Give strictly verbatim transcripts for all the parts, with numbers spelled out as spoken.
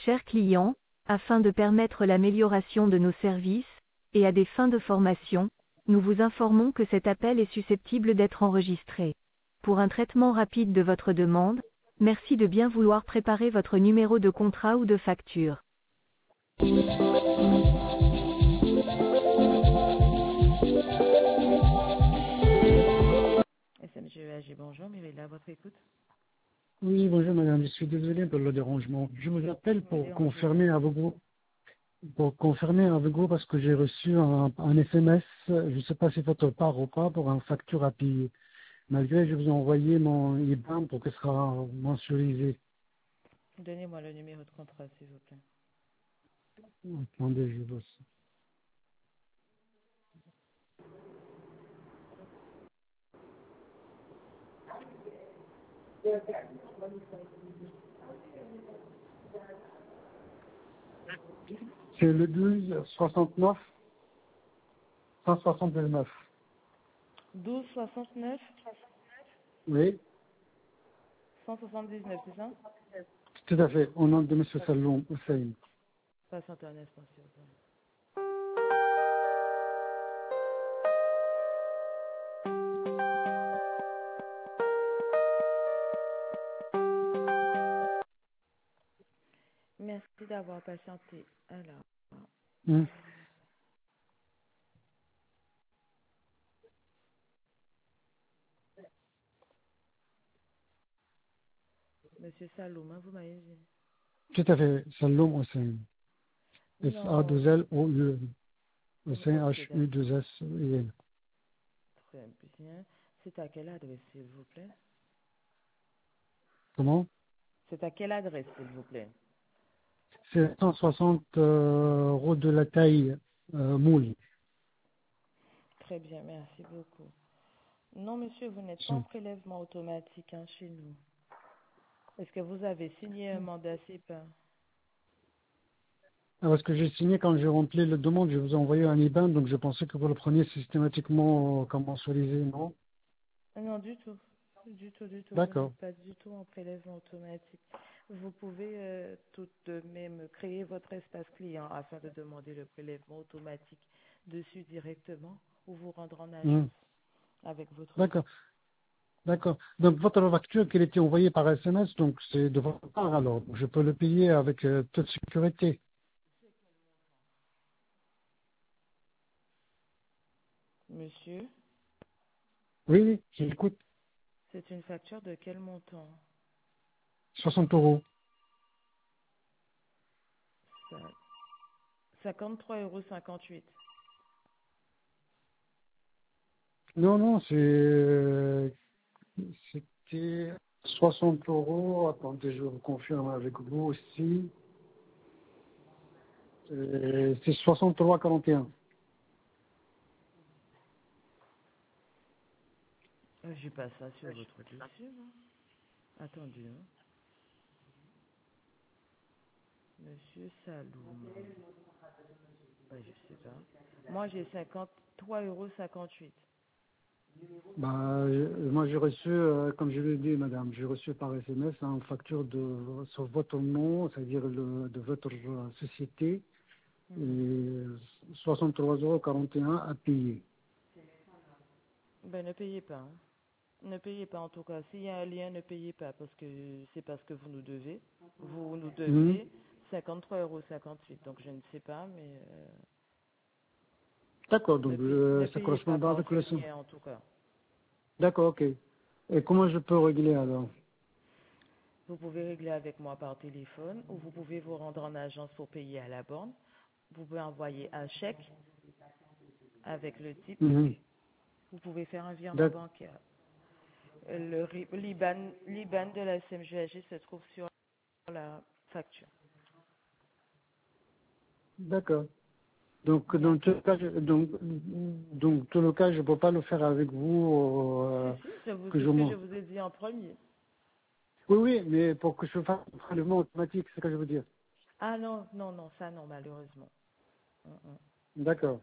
chers clients, afin de permettre l'amélioration de nos services, et à des fins de formation, nous vous informons que cet appel est susceptible d'être enregistré. Pour un traitement rapide de votre demande, merci de bien vouloir préparer votre numéro de contrat ou de facture. S M G E A G, bonjour, Mirella, à votre écoute. Oui, bonjour madame, je suis désolé pour le dérangement. Je vous appelle pour confirmer avec vous, pour confirmer avec vous parce que j'ai reçu un, un S M S, je ne sais pas si votre part ou pas, pour une facture à payer. Malgré que je vous ai envoyé mon I B A N pour que ce sera mensualisé. Donnez-moi le numéro de contrat, s'il vous plaît. Attendez, je vois ça. C'est le douze soixante-neuf cent soixante-neuf. douze soixante-neuf Oui, cent soixante-dix-neuf, c'est ça? tout à fait, au nom de M. Saloum Hussein. Patientez un instant, s'il vous plaît. Merci d'avoir patienté. Alors, Hmm. Monsieur Saloum, hein, vous m'avez dit. Tout à fait, Saloum Hussein. S A Non. deux L O U N. Hussein Ok, H U d'accord. deux S I N. Très bien. C'est à quelle adresse, s'il vous plaît? Comment? C'est à quelle adresse, s'il vous plaît? C'est cent soixante euh, route de la Taille, euh, Moule. Très bien, merci beaucoup. Non, monsieur, vous n'êtes pas en prélèvement automatique hein, chez nous. Est-ce que vous avez signé un mandat C E P A? Ah, parce que j'ai signé quand j'ai rempli la demande, je vous ai envoyé un I B A N, donc je pensais que vous le preniez systématiquement comme mensualisé, non? Non, du tout. Du tout, du tout. Vous D'accord. n'êtes pas du tout en prélèvement automatique. Vous pouvez euh, tout de même créer votre espace client afin de demander le prélèvement automatique dessus directement ou vous rendre en Hmm. agence avec votre D'accord. R I B. D'accord. Donc votre facture qui a été envoyée par S M S, donc c'est de votre part alors. Je peux le payer avec euh, toute sécurité. Monsieur, Oui, oui, j'écoute. c'est une facture de quel montant? soixante euros. Ça- cinquante-trois euros cinquante-huit. Non, non, c'est euh, c'était soixante euros. Attendez, je vous confirme avec vous aussi. Euh, c'est soixante-trois quarante et un. Euh, J'ai pas ça sur votre dossier. Moi. Attendez, hein. Monsieur Saloum. Ouais, je sais pas. Moi, j'ai cinquante-trois euros cinquante-huit. Bah, je- moi j'ai reçu, euh, comme je l'ai dit, madame, j'ai reçu par S M S une facture de sur votre nom, c'est-à-dire le, de votre euh, société, Mhm. et soixante-trois euros quarante et un à payer. Ben, ne payez pas. Hein. Ne payez pas en tout cas. S'il y a un lien, ne payez pas parce que c'est parce que vous nous devez. Vous nous Mhm. deviez cinquante-trois euros cinquante-huit. Donc, je ne sais pas, mais euh, D'accord, ne, donc paye- ne euh, ça payez correspond pas pas par avec ce le son. lien en tout cas. D'accord, ok. Et comment je peux régler alors? Vous pouvez régler avec moi par téléphone ou vous pouvez vous rendre en agence pour payer à la borne. Vous pouvez envoyer un chèque avec le type. Mhm. Vous pouvez faire un virement D'ac- bancaire. Le ri- l'I B A N, l'I B A N de la S M G A G se trouve sur la facture. D'accord. Donc dans tout le D'accord. cas, je, donc, donc tout le cas, je peux pas le faire avec vous, Si, euh, si, c'est vous- que c'est je ce que je m'en. vous ai dit en premier. Oui, oui, mais pour que je fasse un prélèvement automatique, c'est ce que je veux dire. Ah non, non, non, ça non, malheureusement. Mm, mm. D'accord.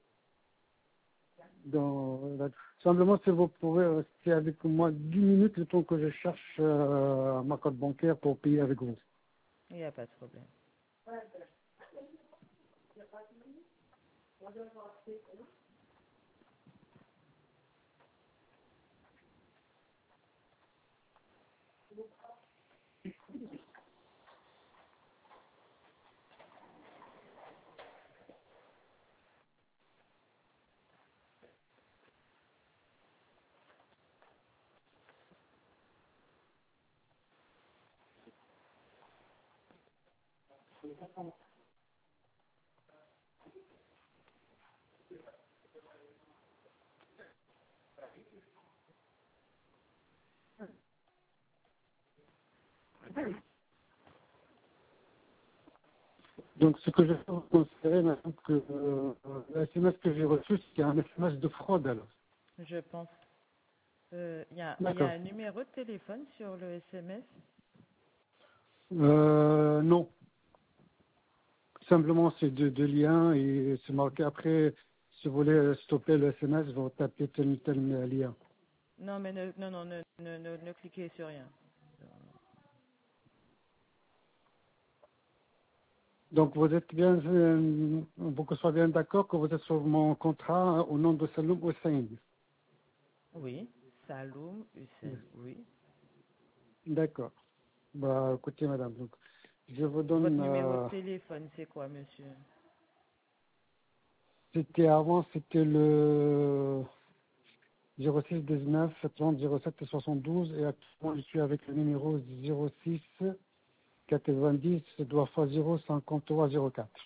Donc, euh, simplement, si vous pouvez rester avec moi dix minutes le temps que je cherche euh, ma carte bancaire pour payer avec vous. Il n'y a pas de problème. Donc, ce que je peux vous considérer maintenant que euh, le S M S que j'ai reçu, c'est un S M S de fraude alors. Je pense. Euh, Il y, a, y a D'accord. un numéro de téléphone sur le S M S? Euh, non. Simplement, c'est deux, deux liens et c'est marqué après, si vous voulez stopper le S M S, vous tapez tel ou tel lien. Non, mais ne, non, non, ne, ne, ne, ne cliquez sur rien. Donc, vous êtes bien, euh, pour que ce soit bien d'accord que vous êtes sur mon contrat au nom de Saloum Hussein. Oui, Saloum Hussein, oui. D'accord. Bah, écoutez, madame, donc, je vous donne, Votre numéro de euh, téléphone, c'est quoi, monsieur? c'était avant, c'était le zéro six dix-neuf trente zéro sept soixante-douze et actuellement, je suis avec le numéro zéro six quatre-vingt-dix trois fois zéro cinquante-trois zéro quatre.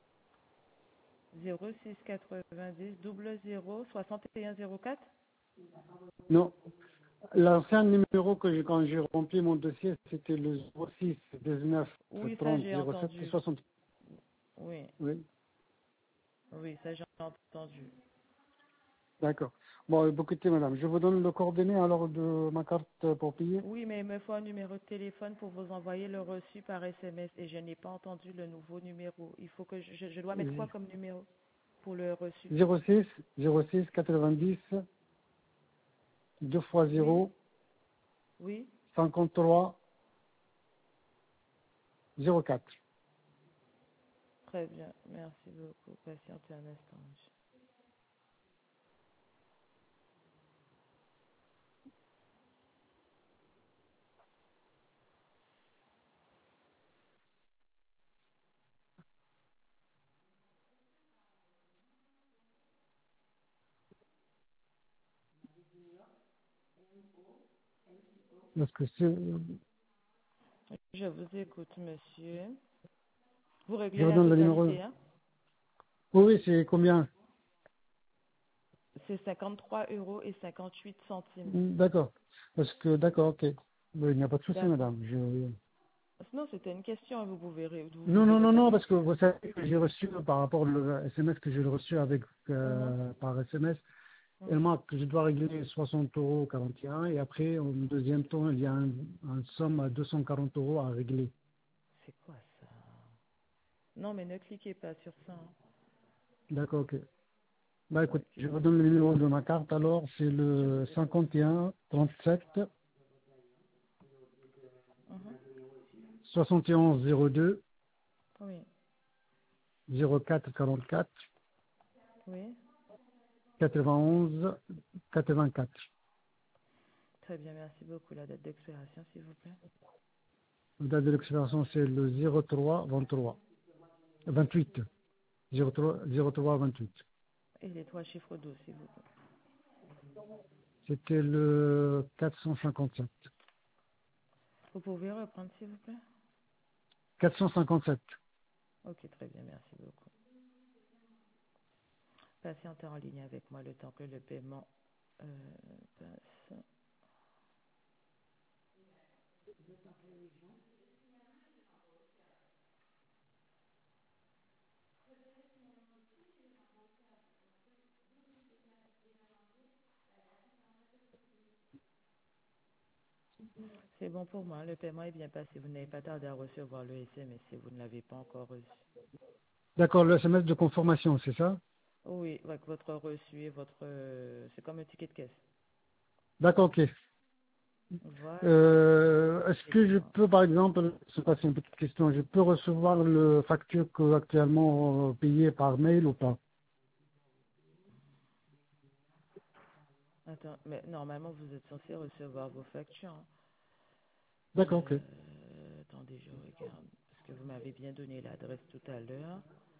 zéro six quatre-vingt-dix double zéro soixante et un zéro quatre? Non, l'ancien numéro que j'ai, quand j'ai rempli mon dossier, c'était le zéro six dix-neuf Oui, ça trente j'ai zéro sept entendu. soixante. Oui, Oui, oui, ça j'ai entendu. d'accord. Bon, écoutez, madame, je vous donne le coordonnées alors de ma carte pour payer. Oui, mais il me faut un numéro de téléphone pour vous envoyer le reçu par S M S et je n'ai pas entendu le nouveau numéro. Il faut que je, je, je dois mettre quoi comme numéro pour le reçu? zéro six zéro six quatre-vingt-dix deux fois Oui, zéro oui, cinquante-trois zéro quatre. très bien. Merci beaucoup. Patientez un instant, monsieur. Parce que c'est, Je vous écoute, monsieur. Vous je réglez vous la donne le numéro. totalité, hein? Oui, oui, c'est combien? C'est cinquante-trois euros et cinquante-huit centimes. D'accord. Parce que, d'accord, ok. Oui, il n'y a pas de souci, D'accord. madame. Je... Sinon, c'était une question, vous pouvez, ré- vous Non, pouvez non, non, non, répondre. parce que vous savez que j'ai reçu par rapport au S M S que j'ai reçu avec Mhm, euh, par S M S, elle mhm. marque que je dois régler soixante euros quarante et un et après, au deuxième temps, il y a un, un somme à deux cent quarante euros à régler. C'est quoi ça? Non, mais ne cliquez pas sur ça, hein. D'accord, ok. Bah Ouais, écoute, je vous cliquez. donne le numéro de ma carte alors, c'est Je vous le écoute. cinquante et un trente-sept Mhm. soixante et onze zéro deux Oui, zéro quatre quarante-quatre oui. quatre-vingt-onze quatre-vingt-quatre. Très bien, merci beaucoup. La date d'expiration, s'il vous plaît. La date de l'expiration, c'est le zéro trois vingt-trois vingt-huit zéro trois zéro trois vingt-huit. Et les trois chiffres d'eau, s'il vous plaît. C'était le quatre cent cinquante-sept. Vous pouvez reprendre, s'il vous plaît? quatre cent cinquante-sept. Ok, très bien, merci beaucoup. Patientez en ligne avec moi le temps que le paiement euh, passe. C'est bon pour moi, le paiement est bien passé. Vous n'avez pas tardé à recevoir le S M S si vous ne l'avez pas encore reçu. D'accord, le S M S de conformation, c'est ça? Oui, avec votre reçu et votre... euh, c'est comme un ticket de caisse. D'accord, ok. Voilà. Euh, est-ce Et que je bien. peux, par exemple, c'est pas c'est une petite question, je peux recevoir le facture que actuellement euh, payée par mail ou pas? Attends, mais normalement, vous êtes censé recevoir vos factures, hein. D'accord, ok. Euh, attendez, je regarde. Parce que vous m'avez bien donné l'adresse tout à l'heure.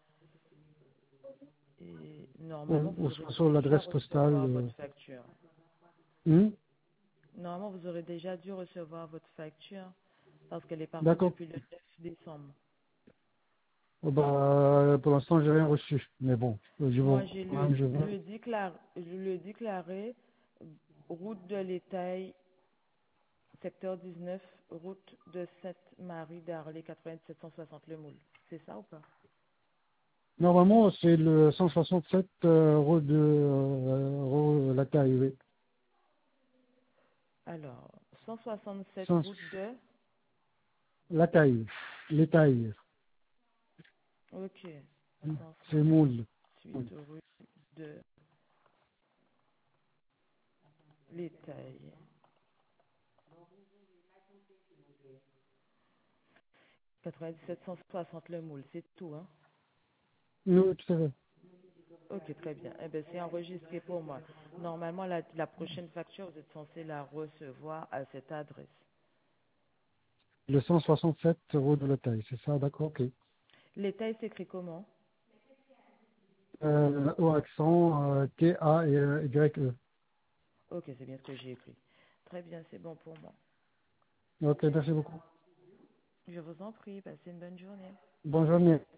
Et Ou, normalement, ou vous aurez soit sur déjà l'adresse postale. recevoir euh. votre facture. Hmm. Normalement, vous aurez déjà dû recevoir votre facture parce qu'elle est partie D'accord. depuis le neuf décembre. Oh, bah, pour l'instant, j'ai rien reçu. Mais bon, je Moi, vois. j'ai Quand le, même, je vois. le, déclar, je le déclaré route de l'Étail, secteur dix-neuf, route de Sainte-Marie d'Arlé, quatre-vingt-sept cent soixante Le Moule. C'est ça ou pas? Normalement, c'est le cent soixante-sept euh, rue de euh, rue la taille, oui. Alors, cent soixante-sept Cent- route de... La taille, les tailles, Ok. c'est moule. cent soixante-huit rue de l'Étail. quatre-vingt-dix-sept cent soixante Le Moule, c'est tout, hein? Oui, tout à fait. Ok, très bien. Eh bien, c'est enregistré pour moi. Normalement, la, la prochaine facture, vous êtes censé la recevoir à cette adresse. Le cent soixante-sept rue de la taille, c'est ça, d'accord, ok. L'Étail s'écrit comment? Euh, au accent, euh, T A Y E. Ok, c'est bien ce que j'ai écrit. Très bien, c'est bon pour moi. Ok, merci beaucoup. Je vous en prie, passez une bonne journée. Bonne journée.